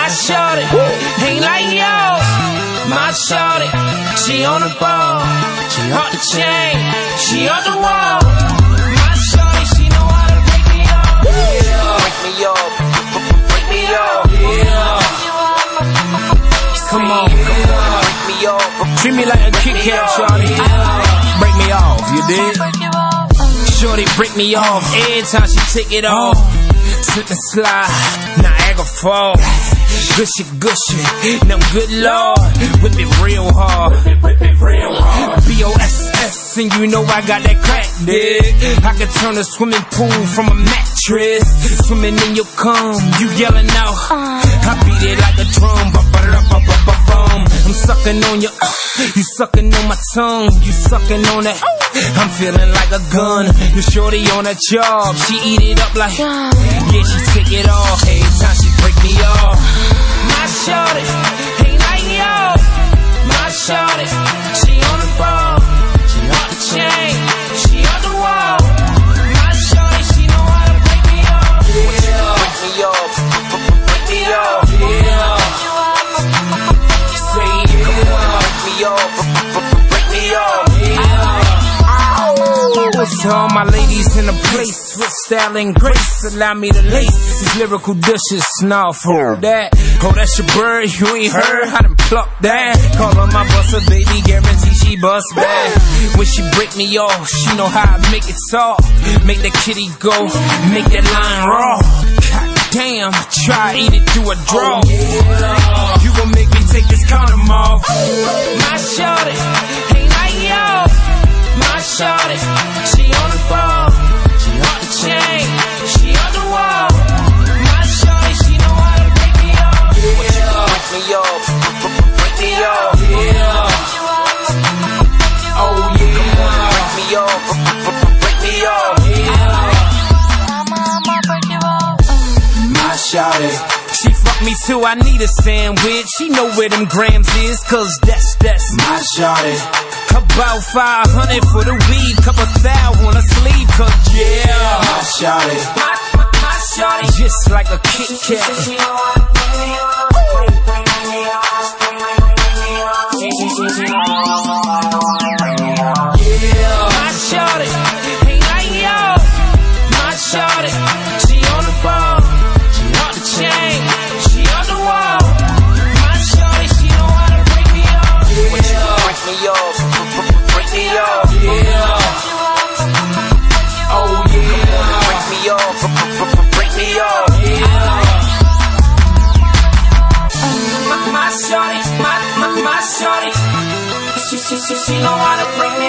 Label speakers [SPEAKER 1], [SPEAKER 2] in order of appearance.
[SPEAKER 1] My shorty ain't like yours. My shorty, she on the ball, she off the chain, she off the wall. My shorty, she know how to break me off. Yeah, break me off, break me off. Yeah, come on, break me off. Treat me like a Kit Kat, shorty. Break me off, you dig? Shorty break me off every time she take it off. Slip and slide, Niagara Falls. Gushy, gushy, now good Lord, whip it real hard. Whip it real hard. B-O-S-S, and you know I got that crack, dig. I can turn a swimming pool from a mattress. Swimming in your cum, you yelling out. I beat it like a drum, ba-ba-da-ba-ba-ba-bum. I'm sucking on your, you sucking on my tongue, you sucking on that. I'm feeling like a gun. The shorty on a job, she eat it up like, yeah, she take it off every time she break me off. My shorty ain't like yours. My shorty, she on the ball, she off the chain, she off the wall. My shorty, she know how to break me off. Yeah, break me off, break me off. Yeah, say yeah, break me off, break me off. To all my ladies in the place with style and grace, allow me to lace these lyrical dishes. Nah, for that. Oh, that's your bird, you ain't heard? I done plucked that. Call her my buster, baby, guarantee she bust back. When she break me off, she know how I make it soft. Make that kitty go, make that line raw. God damn, try eat it through a draw. You gon' make me take this condom off. My shorty ain't like yours. My shorty, she on the ball, she off the chain, she on the wall. My shorty, she know how to break me off. Yeah, break me off, break me off. Yeah, oh yeah, break me off, break me off. Yeah, my shorty, she fuck me too, I need a sandwich. She know where them grams is, cause that's my shorty. About 500 for the weed, couple thou on a sleeve, cause yeah, my shorty, my shorty, just like a Kit Kat. Yeah, my shorty ain't like yours. My shorty, she on the ball, she off the chain, she on the wall. My shorty, she know how to break me off. Yeah, break me off. Yeah. Oh yeah, break me off, break me off. Yeah. My shorty, my shorty, she know how to break me